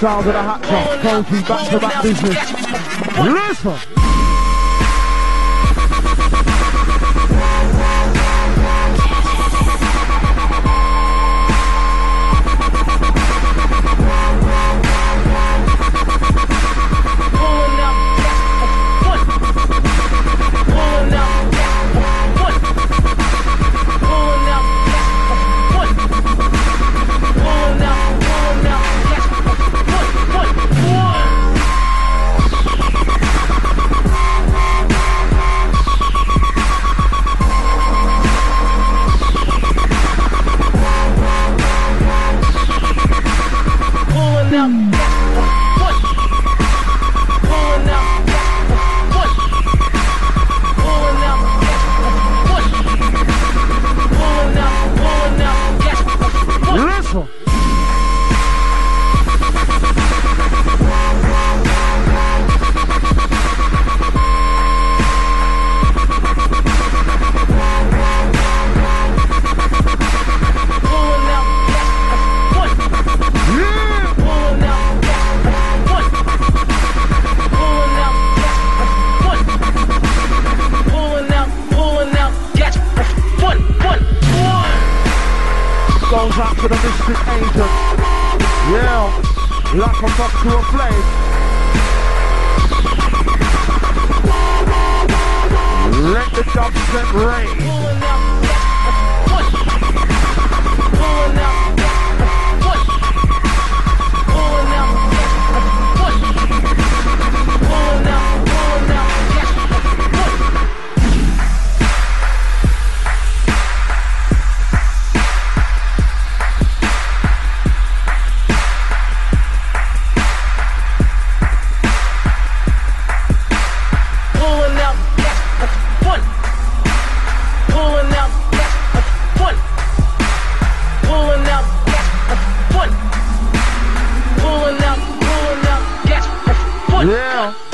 Sound of the Hatcher, Kofi, back to back business. Listen! Goes out to the Mystic Agent. Yeah, like a fuck to a flame. Let the dubstep rain. Yeah.